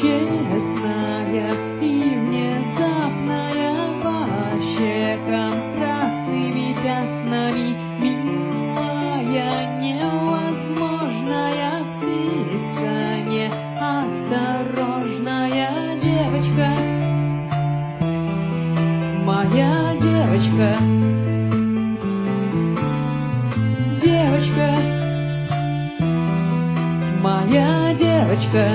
честная и внезапная, по щекам красными пятнами, милая, невозможная птица, неосторожная девочка, моя девочка, девочка, моя девочка.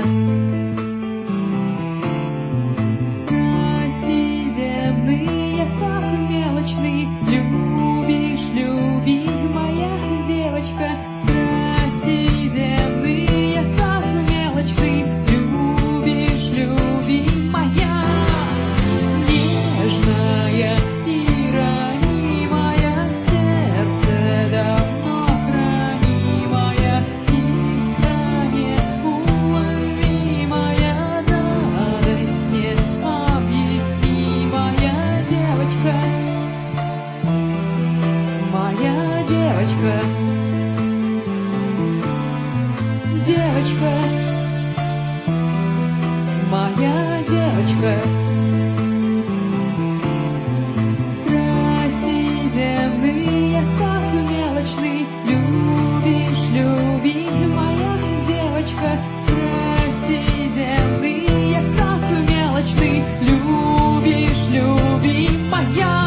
Страсти земные так мелочны, любишь, люби, моя девочка. Страсти земные так мелочны, любишь, люби, моя нежная и ранимая, сердце давно хранимая, искренне уловимая, радость необъяснимая девочка, моя девочка, девочка, моя девочка. Страсти земные так мелочны, любишь, люби, моя девочка. Страсти земные так мелочны, любишь, люби, моя.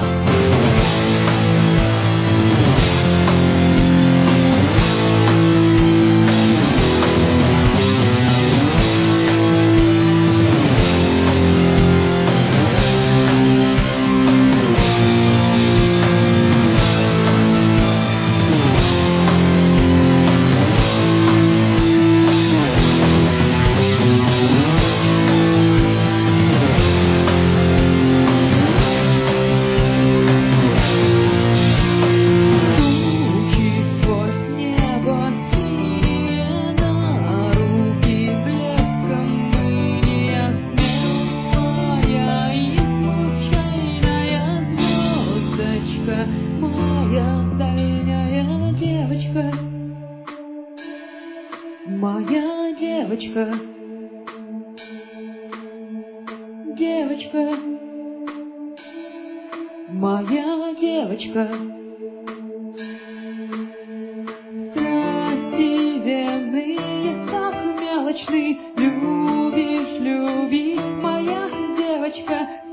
Моя девочка, девочка, моя девочка. Страсти земные так мелочны, любишь, люби, моя девочка.